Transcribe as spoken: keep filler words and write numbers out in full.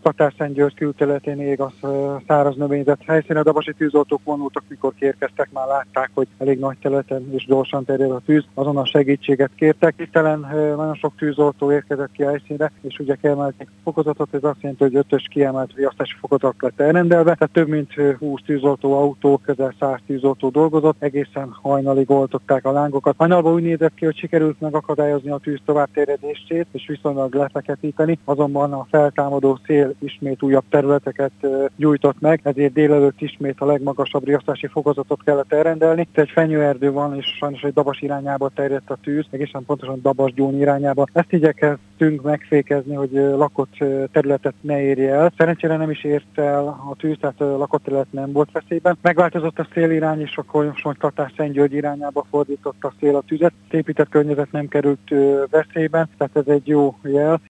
Tatárszentgyörgy külterületén ég a száraz növényzet helyszínen. A dabasi tűzoltók vonultak, mikor kérkeztek, már látták, hogy elég nagy területen és gyorsan terjed a tűz, azonnal segítséget kértek. Hirtelen nagyon sok tűzoltó érkezett ki a helyszínre, és ugye kiemelték fokozatot, ez azt jelenti, hogy ötös kiemelt riasztási fokozat lett elrendelve, tehát több mint húsz tűzoltó autó, közel száz tűzoltó dolgozott, egészen hajnalig oltották a lángokat. Hajnalban úgy nézett ki, hogy sikerült megakadályozni a tűz továbbterjedését, és viszonylag lefeketíteni, azonban a feltámadó szél ismét újabb területeket gyújtott meg, ezért délelőtt ismét a legmagasabb riasztási fokozatot kellett elrendelni. Itt egy fenyőerdő van, és sajnos egy Dabas irányába terjedt a tűz, egészen pontosan Dabas-Gyón irányába. Ezt igyekeztünk megfékezni, hogy lakott területet ne érje el. Szerencsére nem is ért el a tűz, tehát a lakott terület nem volt veszélyben. Megváltozott a szélirány, és akkor most Tatárszentgyörgy irányába fordított a szél a tüzet. Az épített környezet nem került veszélyben, tehát ez egy jó jel.